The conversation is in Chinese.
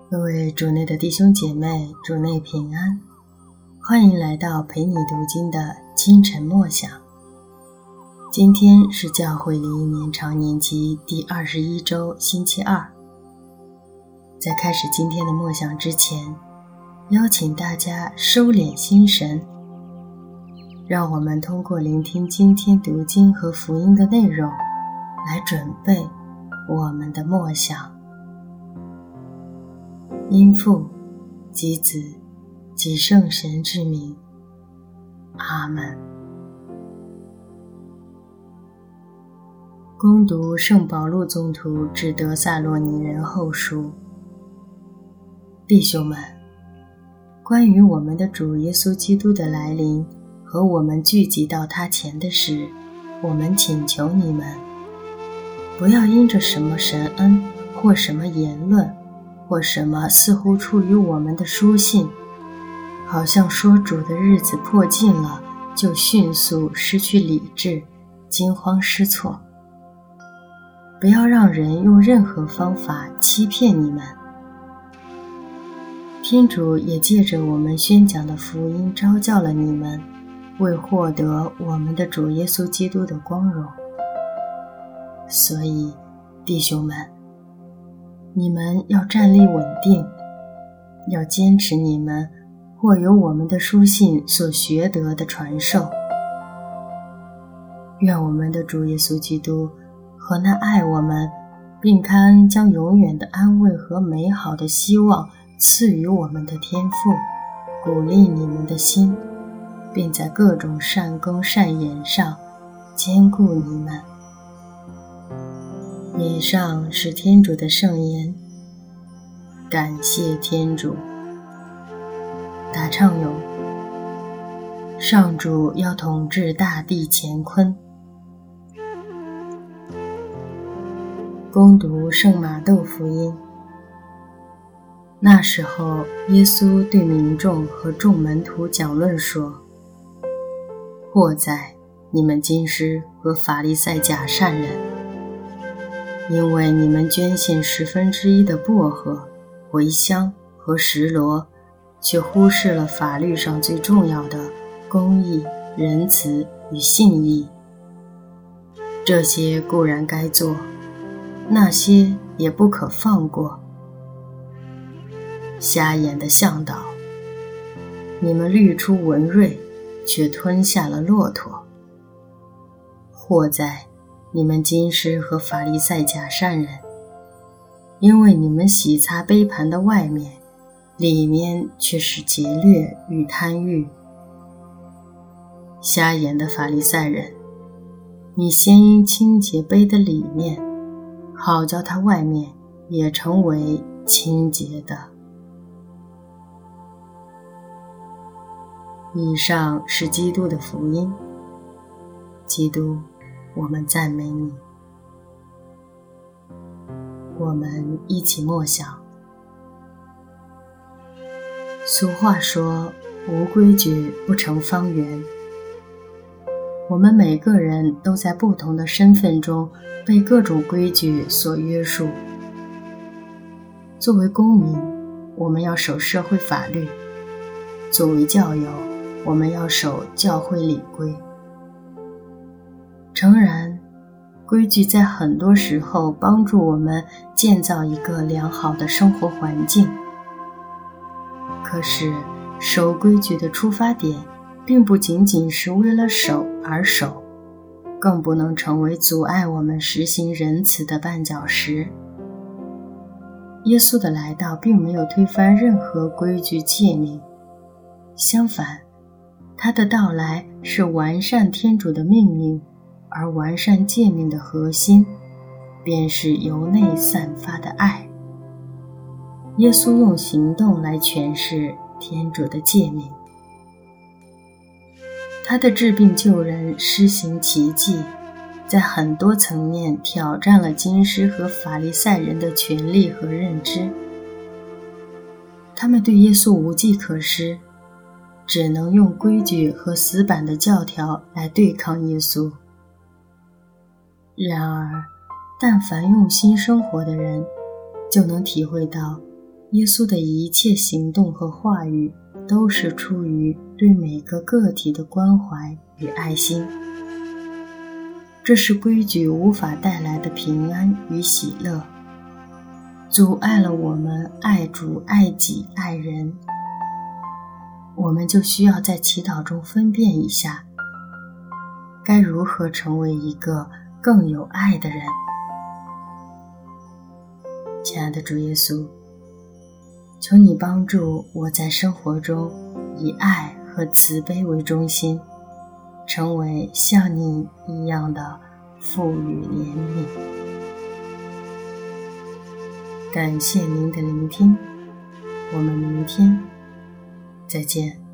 各位主内的弟兄姐妹，主内平安，欢迎来到陪你读经的清晨默想。今天是教会里一年常年期第21周星期二。在开始今天的默想之前，邀请大家收敛心神，让我们通过聆听今天读经和福音的内容，来准备我们的默想。因父及子及圣神之名，阿们。恭读圣保禄宗徒致得撒洛尼人后书。弟兄们，关于我们的主耶稣基督的来临和我们聚集到他前的事，我们请求你们，不要因着什么神恩或什么言论或什么似乎出于我们的书信，好像说主的日子迫近了，就迅速失去理智，惊慌失措。不要让人用任何方法欺骗你们。天主也借着我们宣讲的福音召叫了你们，为获得我们的主耶稣基督的光荣。所以，弟兄们，你们要站立稳定，要坚持你们或由我们的书信所学得的传授。愿我们的主耶稣基督和那爱我们并堪将永远的安慰和美好的希望赐予我们的天父，鼓励你们的心，并在各种善功善言上坚固你们。以上是天主的圣言，感谢天主。答唱咏：上主要统治大地乾坤。恭读圣马窦福音。那时候，耶稣对民众和众门徒讲论说：祸哉，你们经师和法利赛假善人，因为你们捐献1/10的薄荷、茴香和石螺，却忽视了法律上最重要的公义、仁慈与信义。这些固然该做，那些也不可放过。瞎眼的向导，你们滤出文瑞，却吞下了骆驼。祸哉，你们经师和法利赛假善人，因为你们洗擦杯盘的外面，里面却是劫掠与贪欲。瞎眼的法利赛人，你先应清洁杯的里面，好叫它外面也成为清洁的。以上是基督的福音。基督，我们赞美你。我们一起默想。俗话说，无规矩不成方圆。我们每个人都在不同的身份中被各种规矩所约束。作为公民，我们要守社会法律；作为教友，我们要守教会礼规。诚然，规矩在很多时候帮助我们建造一个良好的生活环境。可是，守规矩的出发点并不仅仅是为了守而守，更不能成为阻碍我们实行仁慈的绊脚石。耶稣的来到并没有推翻任何规矩诫命，相反，他的到来是完善天主的命令，而完善诫命的核心便是由内散发的爱。耶稣用行动来诠释天主的诫命。他的治病救人、施行奇迹，在很多层面挑战了经师和法利赛人的权利和认知。他们对耶稣无计可施，只能用规矩和死板的教条来对抗耶稣。然而，但凡用心生活的人，就能体会到耶稣的一切行动和话语都是出于对每个个体的关怀与爱心。这是规矩无法带来的平安与喜乐，阻碍了我们爱主、爱己、爱人。我们就需要在祈祷中分辨一下，该如何成为一个更有爱的人。亲爱的主耶稣，求你帮助我在生活中以爱和慈悲为中心，成为像你一样的富予怜悯。感谢您的聆听，我们明天再见。